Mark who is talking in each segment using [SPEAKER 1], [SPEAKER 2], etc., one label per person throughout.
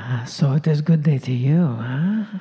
[SPEAKER 1] So it is good day to you, huh?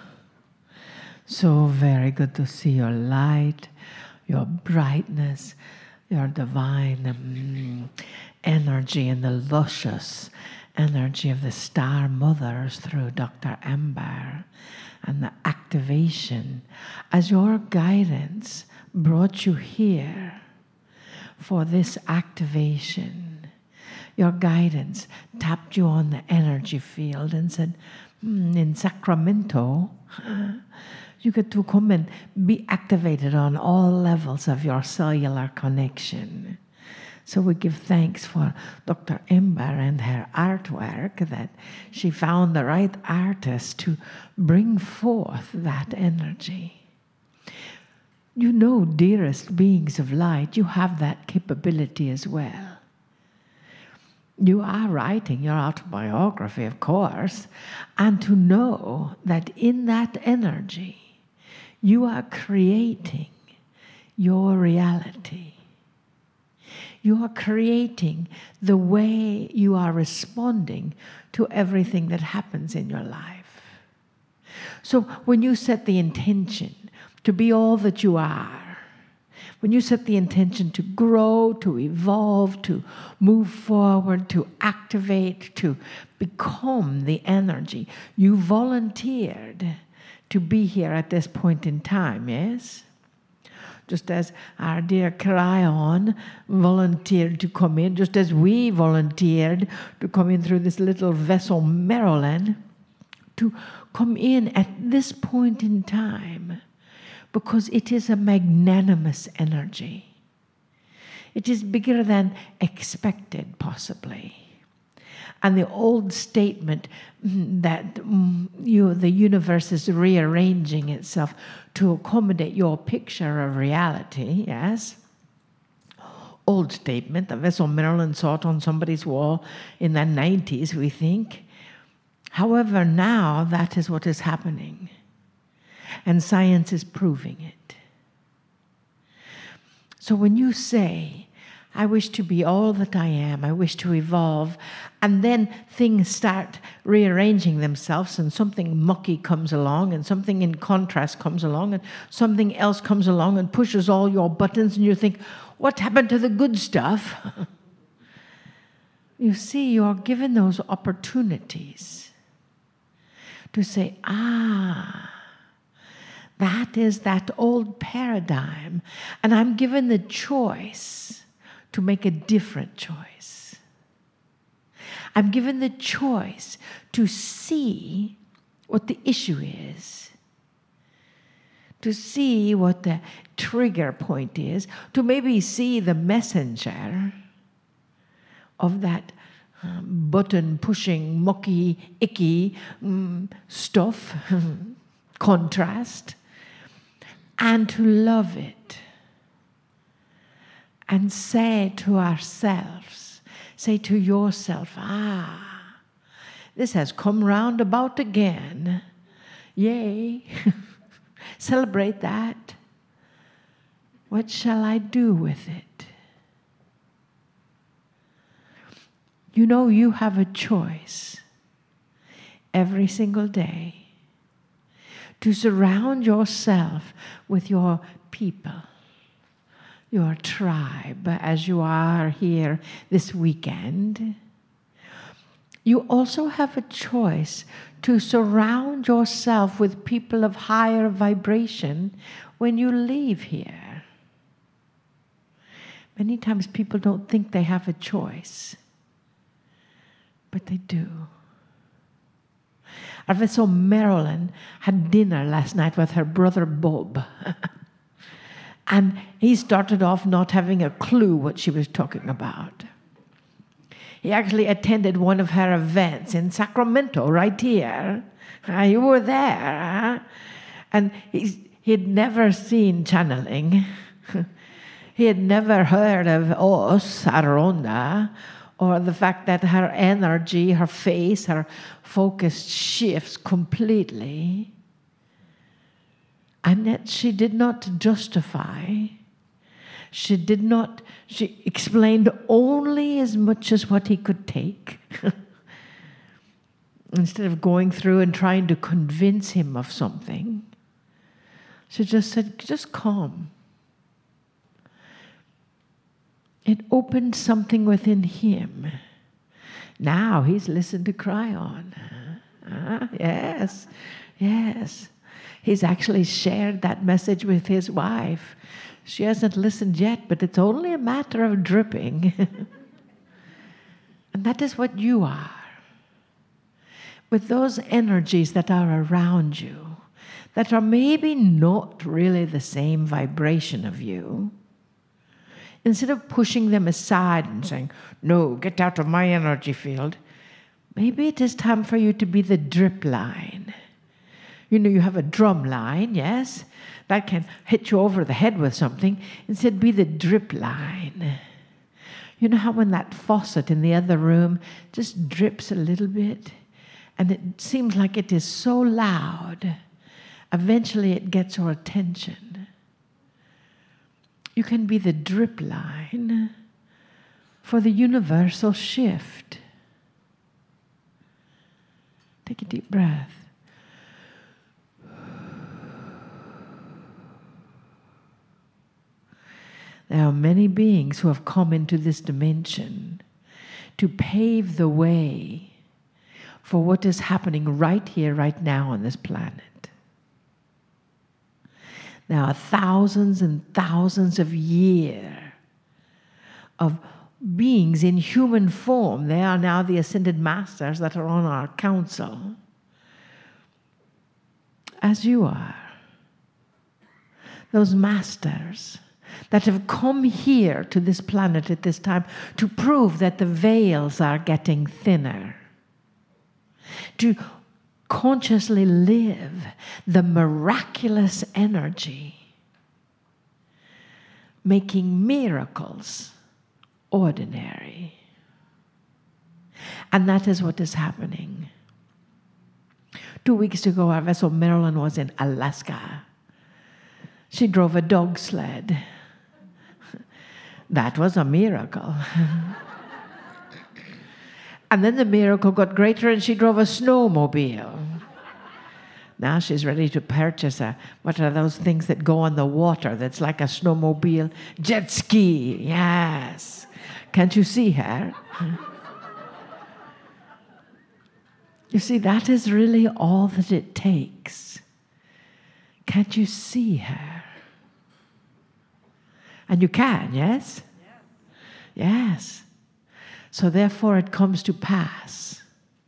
[SPEAKER 1] So very good to see your light, your brightness, your divine energy, and the luscious energy of the Star Mothers through Dr. Amber, and the activation as your guidance brought you here for this activation. Your guidance tapped you on the energy field and said, in Sacramento, you get to come and be activated on all levels of your cellular connection. So we give thanks for Dr. Amber and her artwork, that she found the right artist to bring forth that energy. You know, dearest beings of light, you have that capability as well. You are writing your autobiography, of course, and to know that in that energy, you are creating your reality. You are creating the way you are responding to everything that happens in your life. So when you set the intention to be all that you are, when you set the intention to grow, to evolve, to move forward, to activate, to become the energy, you volunteered to be here at this point in time, yes? Just as our dear Cryon volunteered to come in, just as we volunteered to come in through this little vessel, Marilyn, to come in at this point in time, because it is a magnanimous energy. It is bigger than expected, possibly. And the old statement that the universe is rearranging itself to accommodate your picture of reality, yes? Old statement, the vessel Marilyn saw it on somebody's wall in the 90s, we think. However, now that is what is happening. And science is proving it. So when you say, I wish to be all that I am, I wish to evolve, and then things start rearranging themselves and something mucky comes along and something in contrast comes along and something else comes along and pushes all your buttons and you think, what happened to the good stuff? You see, you're given those opportunities to say, that is that old paradigm, and I'm given the choice to make a different choice. I'm given the choice to see what the issue is, to see what the trigger point is, to maybe see the messenger of that button-pushing, mucky, icky stuff, contrast, and to love it. And say to ourselves, say to yourself, this has come round about again. Yay. Celebrate that. What shall I do with it? You know, you have a choice every single day to surround yourself with your people, your tribe, as you are here this weekend. You also have a choice to surround yourself with people of higher vibration when you leave here. Many times people don't think they have a choice, but they do. Our vessel Marilyn had dinner last night with her brother Bob. And he started off not having a clue what she was talking about. He actually attended one of her events in Sacramento, right here. You were there. And he had never seen channeling. He had never heard of us, Aronda, or the fact that her energy, her face, her focus shifts completely. And yet she did not justify. She explained only as much as what he could take. Instead of going through and trying to convince him of something, she just said, just come. It opened something within him. Now he's listened to Kryon. Yes, yes. He's actually shared that message with his wife. She hasn't listened yet, but it's only a matter of dripping. And that is what you are. With those energies that are around you, that are maybe not really the same vibration of you, instead of pushing them aside and saying, no, get out of my energy field, maybe it is time for you to be the drip line. You know, you have a drum line, yes? That can hit you over the head with something. Instead, be the drip line. You know how when that faucet in the other room just drips a little bit? And it seems like it is so loud. Eventually it gets our attention. You can be the drip line for the universal shift. Take a deep breath. There are many beings who have come into this dimension to pave the way for what is happening right here, right now on this planet. There are thousands and thousands of years of beings in human form. They are now the ascended masters that are on our council, as you are. Those masters that have come here to this planet at this time to prove that the veils are getting thinner, to consciously live the miraculous energy, making miracles ordinary. And that is what is happening. 2 weeks ago, our vessel Marilyn was in Alaska. She drove a dog sled. That was a miracle. And then the miracle got greater and she drove a snowmobile. Now she's ready to purchase what are those things that go on the water that's like a snowmobile? Jet ski, yes. Can't you see her? You see, that is really all that it takes. Can't you see her? And you can, yes? Yes. So therefore it comes to pass.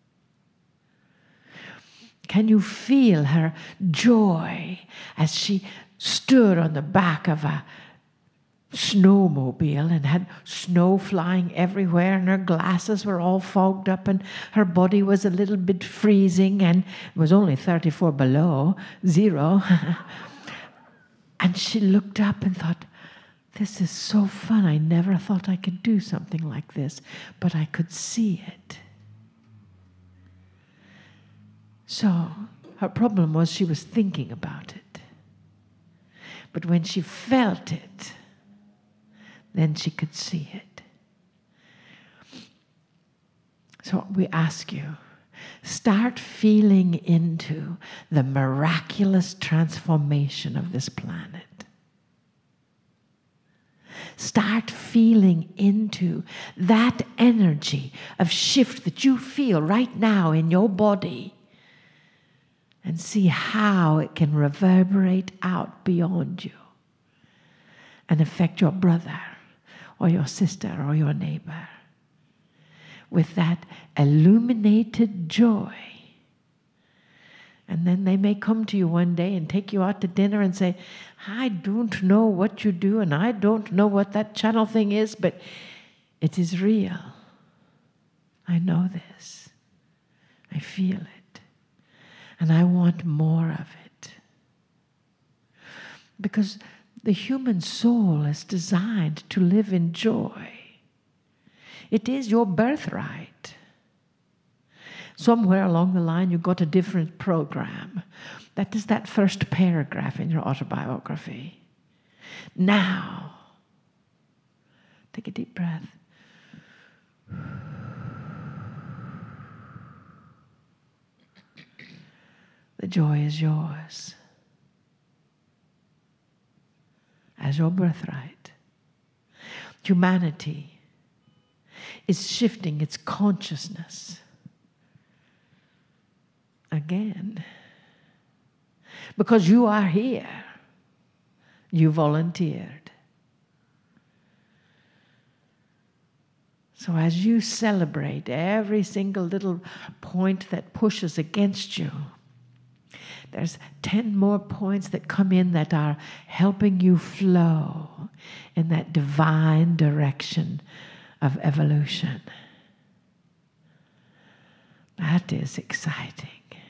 [SPEAKER 1] Can you feel her joy as she stood on the back of a snowmobile and had snow flying everywhere and her glasses were all fogged up and her body was a little bit freezing and it was only 34 below zero. And she looked up and thought, this is so fun. I never thought I could do something like this, but I could see it. So her problem was she was thinking about it. But when she felt it, then she could see it. So we ask you, start feeling into the miraculous transformation of this planet. Start feeling into that energy of shift that you feel right now in your body and see how it can reverberate out beyond you and affect your brother or your sister or your neighbor with that illuminated joy. And then they may come to you one day and take you out to dinner and say, I don't know what you do and I don't know what that channel thing is, but it is real. I know this. I feel it. And I want more of it. Because the human soul is designed to live in joy. It is your birthright. Somewhere along the line, you got a different program. That is that first paragraph in your autobiography. Now, take a deep breath. joy is yours as your birthright. Humanity is shifting its consciousness again. Because you are here. You volunteered. So as you celebrate every single little point that pushes against you, there's 10 more points that come in that are helping you flow in that divine direction of evolution. That is exciting.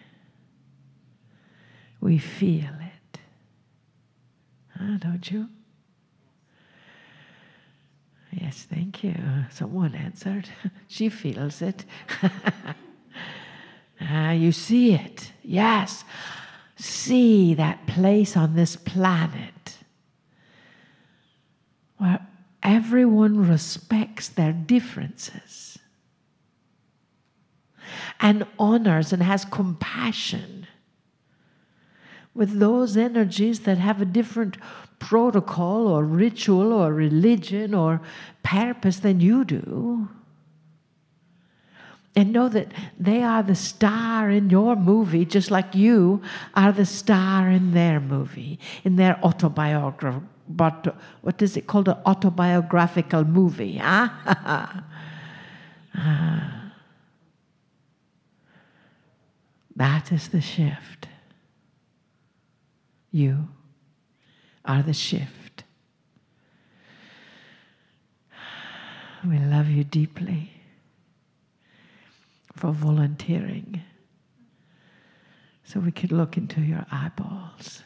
[SPEAKER 1] We feel it. Huh, don't you? Yes, thank you. Someone answered. She feels it. You see it. Yes. See that place on this planet where everyone respects their differences and honors and has compassion with those energies that have a different protocol or ritual or religion or purpose than you do. And know that they are the star in your movie, just like you are the star in their movie, in their autobiography. But what is it called? An autobiographical movie, huh? That is the shift. You are the shift. We love you deeply for volunteering so we could look into your eyeballs.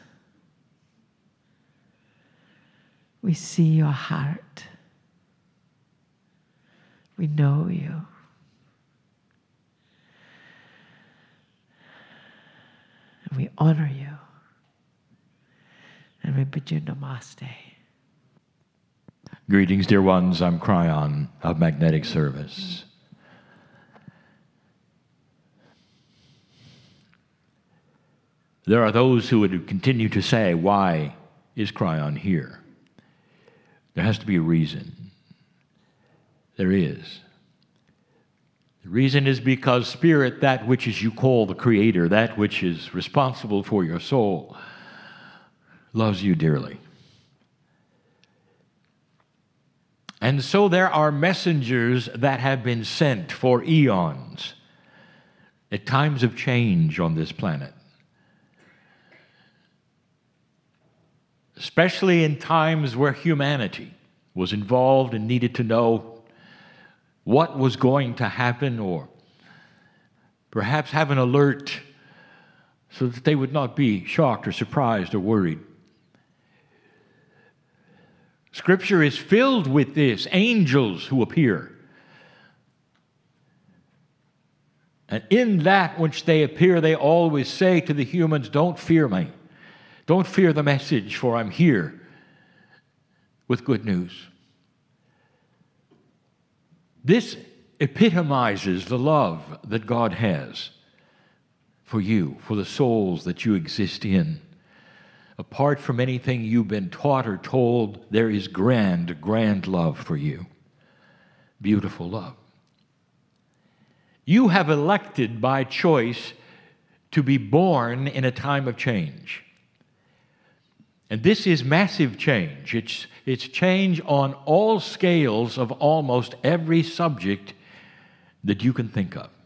[SPEAKER 1] We see your heart. We know you. And we honor you. And we bid you namaste.
[SPEAKER 2] Greetings, dear ones. I'm Kryon of Magnetic Service. There are those who would continue to say, why is Kryon here? There has to be a reason. There is. The reason is because Spirit, that which is you call the Creator, that which is responsible for your soul, loves you dearly. And so there are messengers that have been sent for eons at times of change on this planet. Especially in times where humanity was involved and needed to know what was going to happen, or perhaps have an alert so that they would not be shocked or surprised or worried. Scripture is filled with this, angels who appear. And in that which they appear, they always say to the humans, don't fear me. Don't fear the message, for I'm here with good news. This epitomizes the love that God has for you, for the souls that you exist in. Apart from anything you've been taught or told, there is grand, grand love for you. Beautiful love. You have elected by choice to be born in a time of change. And this is massive change. It's change on all scales of almost every subject that you can think of.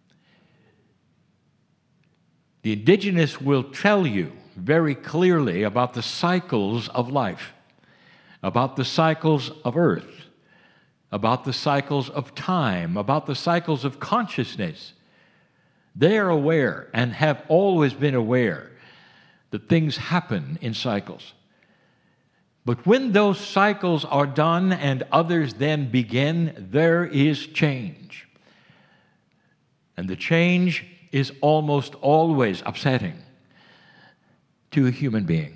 [SPEAKER 2] The indigenous will tell you very clearly about the cycles of life, about the cycles of earth, about the cycles of time, about the cycles of consciousness. They are aware and have always been aware that things happen in cycles. But when those cycles are done and others then begin, there is change. And the change is almost always upsetting to a human being.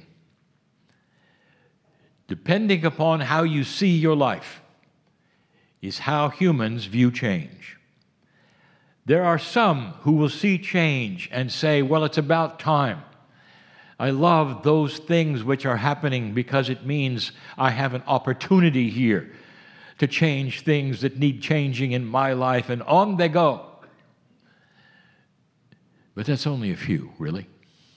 [SPEAKER 2] Depending upon how you see your life is how humans view change. There are some who will see change and say, well, it's about time. I love those things which are happening because it means I have an opportunity here to change things that need changing in my life, and on they go. But that's only a few, really.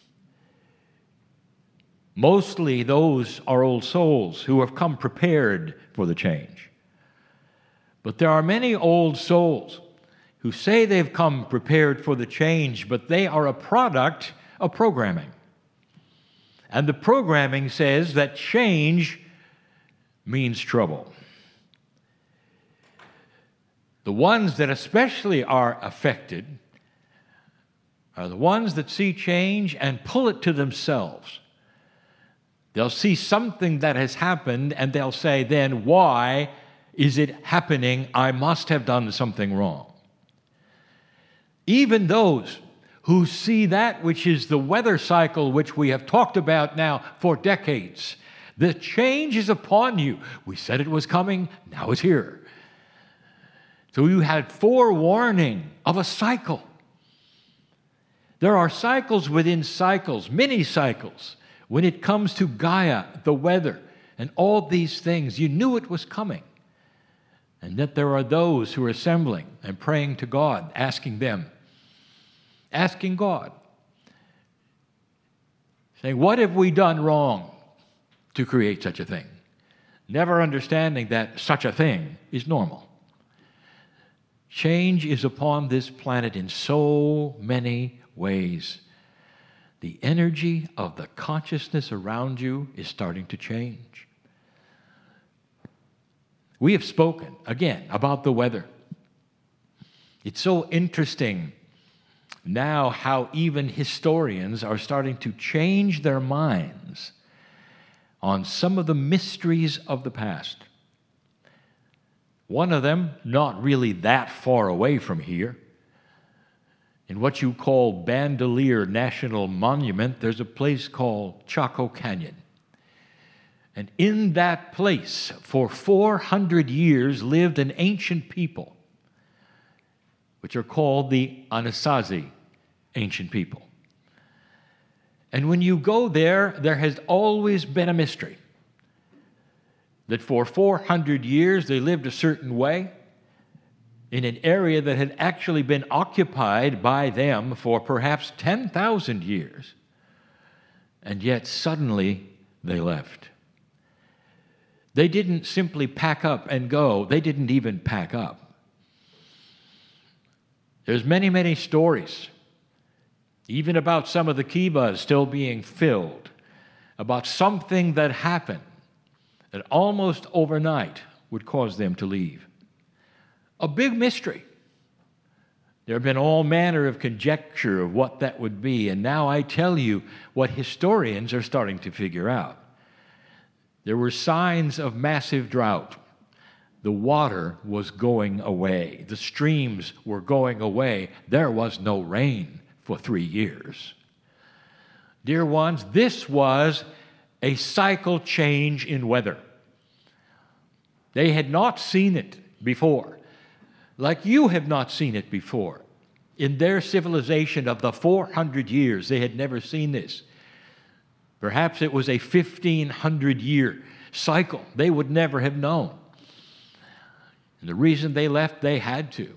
[SPEAKER 2] Mostly those are old souls who have come prepared for the change. But there are many old souls who say they've come prepared for the change, but they are a product of programming. And the programming says that change means trouble. The ones that especially are affected are the ones that see change and pull it to themselves. They'll see something that has happened and they'll say, then why is it happening? I must have done something wrong. Even those who see that which is the weather cycle, which we have talked about now for decades. The change is upon you. We said it was coming, now it's here. So you had forewarning of a cycle. There are cycles within cycles, many cycles. When it comes to Gaia, the weather, and all these things, you knew it was coming. And yet there are those who are assembling and praying to God, asking God, saying, what have we done wrong to create such a thing? Never understanding that such a thing is normal. Change is upon this planet in so many ways. The energy of the consciousness around you is starting to change. We have spoken, again, about the weather. It's so interesting now how even historians are starting to change their minds on some of the mysteries of the past. One of them, not really that far away from here, in what you call Bandelier National Monument, there's a place called Chaco Canyon. And in that place, for 400 years, lived an ancient people, which are called the Anasazi ancient people. And when you go there, there has always been a mystery. That for 400 years they lived a certain way in an area that had actually been occupied by them for perhaps 10,000 years. And yet suddenly they left. They didn't simply pack up and go. They didn't even pack up. There's many, many stories, even about some of the kivas still being filled, about something that happened that almost overnight would cause them to leave. A big mystery. There have been all manner of conjecture of what that would be, and now I tell you what historians are starting to figure out. There were signs of massive drought. The water was going away. The streams were going away. There was no rain for 3 years. Dear ones, this was a cycle change in weather. They had not seen it before, like you have not seen it before. In their civilization of the 400 years, they had never seen this. Perhaps it was a 1,500-year cycle. They would never have known. And the reason they left, they had to.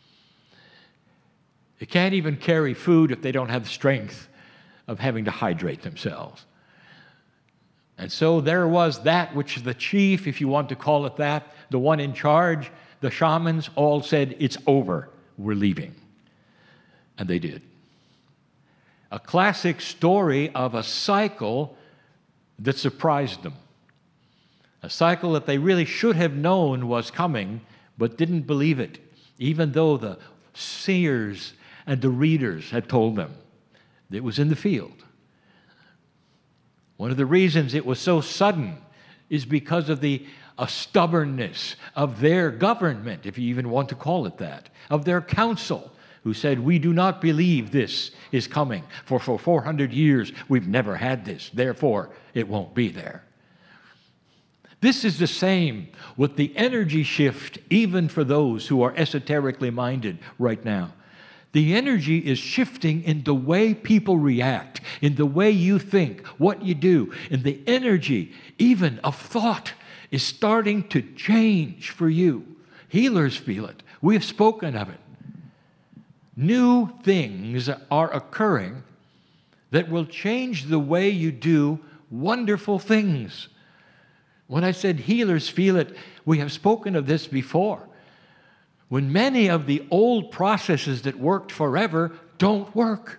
[SPEAKER 2] They can't even carry food if they don't have the strength of having to hydrate themselves. And so there was that which the chief, if you want to call it that, the one in charge, the shamans all said, it's over, we're leaving. And they did. A classic story of a cycle that surprised them. A cycle that they really should have known was coming, but didn't believe it, even though the seers and the readers had told them it was in the field. One of the reasons it was so sudden is because of the stubbornness of their government, if you even want to call it that, of their council, who said, we do not believe this is coming. For 400 years, we've never had this. Therefore, it won't be there. This is the same with the energy shift, even for those who are esoterically minded right now. The energy is shifting in the way people react, in the way you think, what you do. And the energy, even of thought, is starting to change for you. Healers feel it. We have spoken of it. New things are occurring that will change the way you do wonderful things. When I said healers feel it, we have spoken of this before. When many of the old processes that worked forever don't work.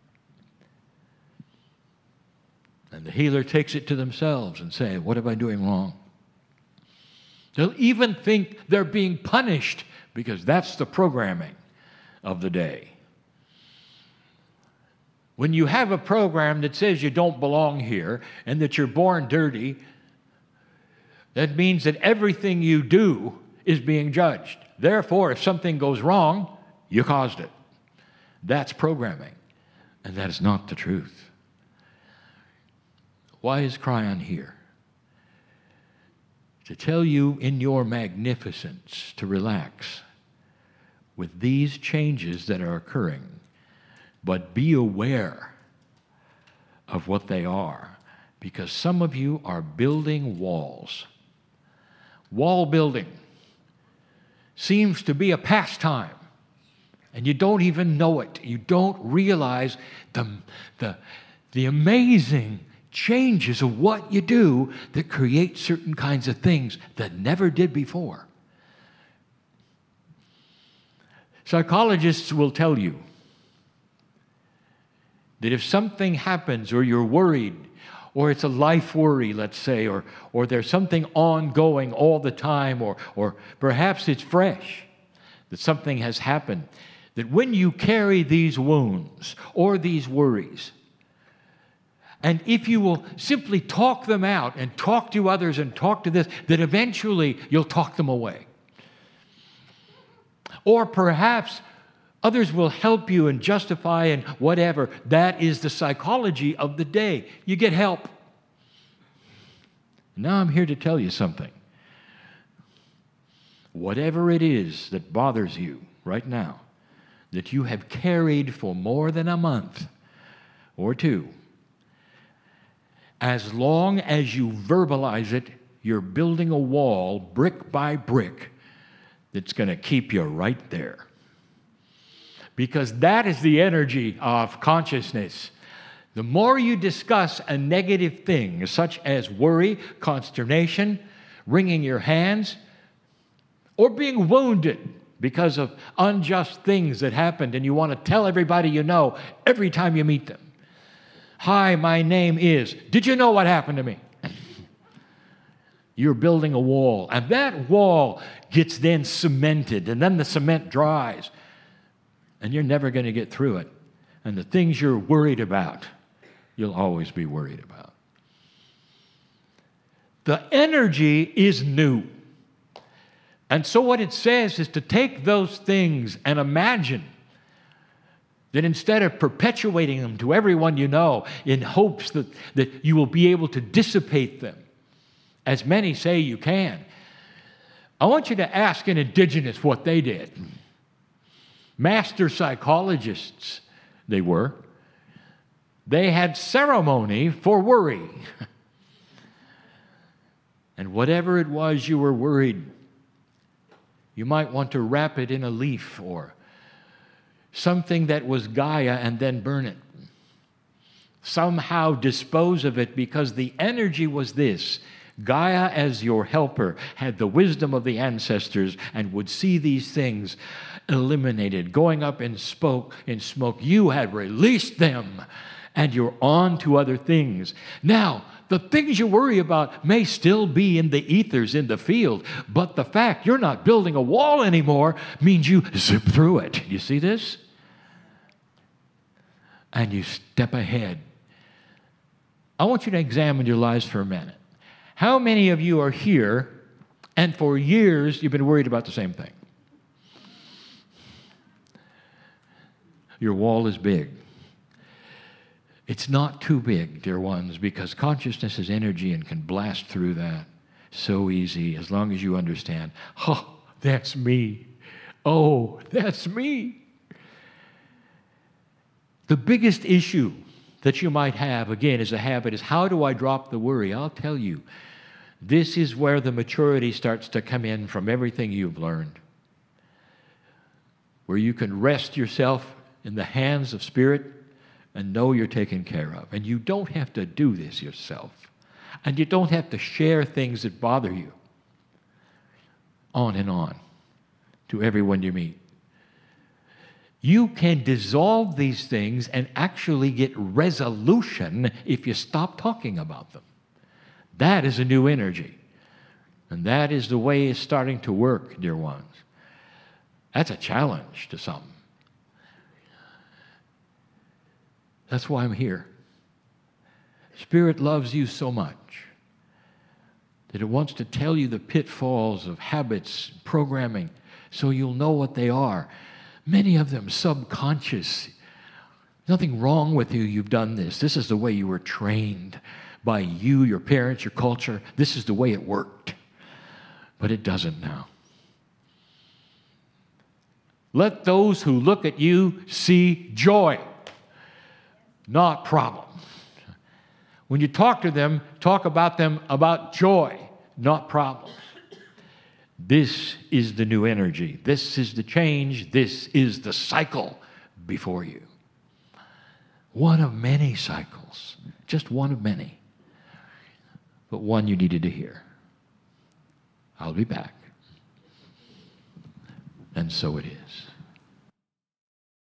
[SPEAKER 2] And the healer takes it to themselves and say, what am I doing wrong? They'll even think they're being punished because that's the programming of the day. When you have a program that says you don't belong here and that you're born dirty, that means that everything you do is being judged. Therefore, if something goes wrong, you caused it. That's programming, and that is not the truth. Why is Cryon here? To tell you in your magnificence to relax with these changes that are occurring, but be aware of what they are, because some of you are building walls. Wall building seems to be a pastime, and you don't even know it. You don't realize the amazing changes of what you do that create certain kinds of things that never did before. Psychologists will tell you that if something happens or you're worried, or it's a life worry, let's say, or there's something ongoing all the time, or perhaps it's fresh, that something has happened, that when you carry these wounds or these worries, and if you will simply talk them out and talk to others and talk to this, that eventually you'll talk them away. Or perhaps others will help you and justify and whatever. That is the psychology of the day. You get help. Now I'm here to tell you something. Whatever it is that bothers you right now, that you have carried for more than a month or two, as long as you verbalize it, you're building a wall brick by brick that's going to keep you right there. Because that is the energy of consciousness. The more you discuss a negative thing, such as worry, consternation, wringing your hands, or being wounded because of unjust things that happened, and you want to tell everybody you know every time you meet them. Hi, my name is. Did you know what happened to me? You're building a wall, and that wall gets then cemented, and then the cement dries, and you're never going to get through it. And the things you're worried about, you'll always be worried about. The energy is new. And so what it says is to take those things and imagine that instead of perpetuating them to everyone you know in hopes that you will be able to dissipate them, as many say you can, I want you to ask an indigenous what they did. Master psychologists, they were. They had ceremony for worry. And whatever it was you were worried, you might want to wrap it in a leaf or something that was Gaia and then burn it. Somehow dispose of it, because the energy was this. Gaia, as your helper, had the wisdom of the ancestors and would see these things eliminated, going up in smoke. You had released them, and you're on to other things. Now, the things you worry about may still be in the ethers in the field, but the fact you're not building a wall anymore means you zip through it. You see this? And you step ahead. I want you to examine your lives for a minute. How many of you are here, and for years you've been worried about the same thing? Your wall is big. It's not too big, dear ones, because consciousness is energy and can blast through that so easy, as long as you understand, oh, that's me. Oh, that's me. The biggest issue that you might have, again, as a habit, is how do I drop the worry? I'll tell you, this is where the maturity starts to come in from everything you've learned, where you can rest yourself in the hands of Spirit and know you're taken care of. And you don't have to do this yourself. And you don't have to share things that bother you on and on to everyone you meet. You can dissolve these things and actually get resolution if you stop talking about them. That is a new energy. And that is the way it's starting to work, dear ones. That's a challenge to some. That's why I'm here. Spirit loves you so much that it wants to tell you the pitfalls of habits, programming, so you'll know what they are. Many of them subconscious. Nothing wrong with you, you've done this. This is the way you were trained by you, your parents, your culture. This is the way it worked. But it doesn't now. Let those who look at you see joy, not problem. When you talk to them, talk about them about joy, not problems. This is the new energy. This is the change. This is the cycle before you. One of many cycles. Just one of many. But one you needed to hear. I'll be back. And so it is.